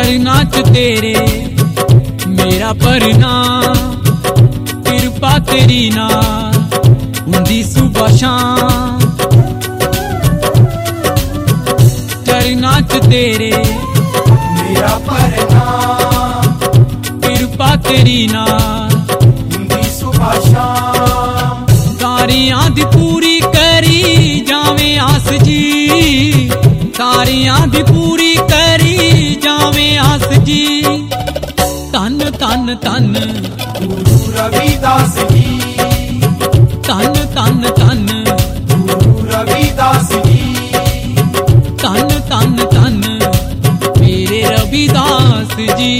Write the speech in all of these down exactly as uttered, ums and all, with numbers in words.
चरना च तेरे मेरा भरना, किरपा तेरी ना हुंदी सुबह शाम। चरना च तेरे मेरा भरना, किरपा तेरी ना हुंदी सुबह शाम। सारियां दी पूरी करी जावे आस जी, सारियां दी पूरी करी जावे आस जी। तन तन तन गुरु रविदास जी, तन तन तन गुरु रविदास जी, तन तन तन मेरे रविदास जी।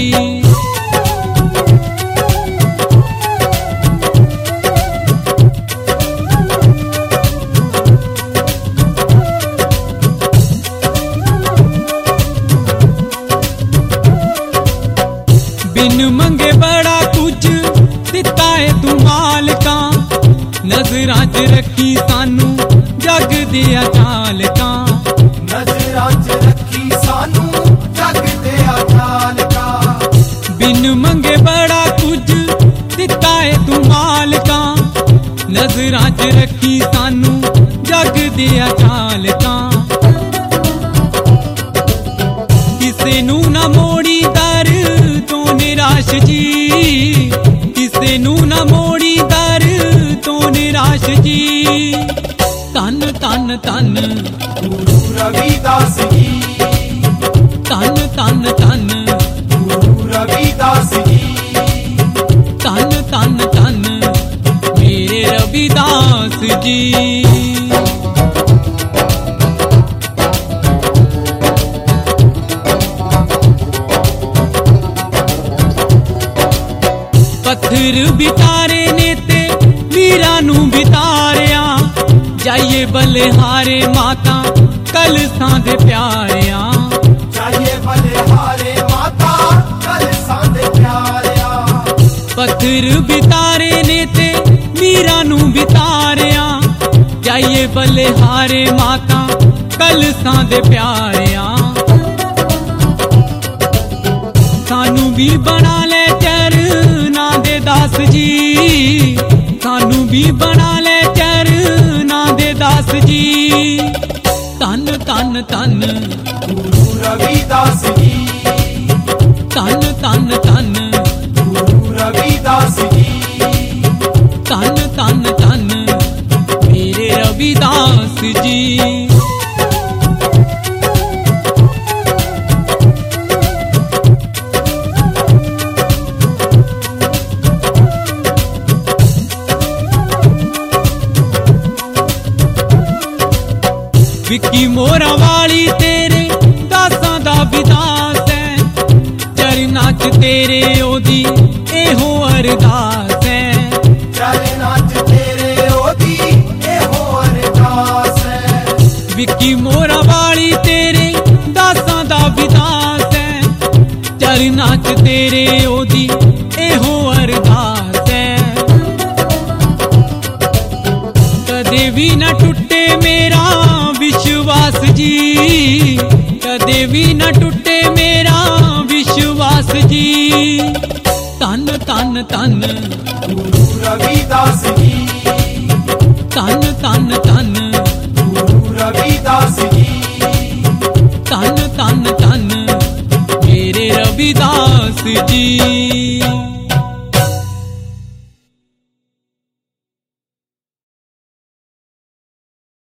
बिन मंगे बड़ा कुछ दिता है तू मालका, नजरां च रखी सानू जग दिया चालका। नजरां च रखी सानू जग दिया चालका। बिन मंगे बड़ा कुछ दिता है तू मालका, नजरां च रखी सानू जग दिया चालका। किसे नू ना मोड़ी दर तो निराश जी, किसे नू ना मोड़ी दर तो निराश जी। तन तन तन गुरु रविदास जी, तन तन तन गुरु रविदास जी, तन तन तन मेरे रविदास जी। पत्थर बितारे ने ते वीरां नू बितारिया, जाइए बलिहारे माता कलसां दे प्यारिया। जाइए बलिहारे माता कलसां दे प्यारिया। पत्थर बितारे ने ते वीरां नू बितारिया, जाइए बलिहारे माता कलसां दे प्यारिया। सानू भी बना ले चरना दे दास जी, सानू भी बना ले चरना दे दास जी। तन तन तन गुरु रविदास जी, तन तन तन गुरु रविदास जी, तन तन तन मेरे रविदास जी। विकी मोरा वाली तेरे दासां दा विदास है, चरना च तेरे ओदी एहो अरदास है। चरना च तेरे ओदी एहो अरदास है। विकी मोरा वाली तेरे दासां दा विदास है, चरना च तेरे ओदी एहो अरदास है। कदे भी न टुटे मेरा विश्वास जी, कदे भी न टूटे मेरा विश्वास जी। तन तन तन गुरु रविदास जी, तन तन तन गुरु रविदास जी, तन तन तन मेरे रविदास जी।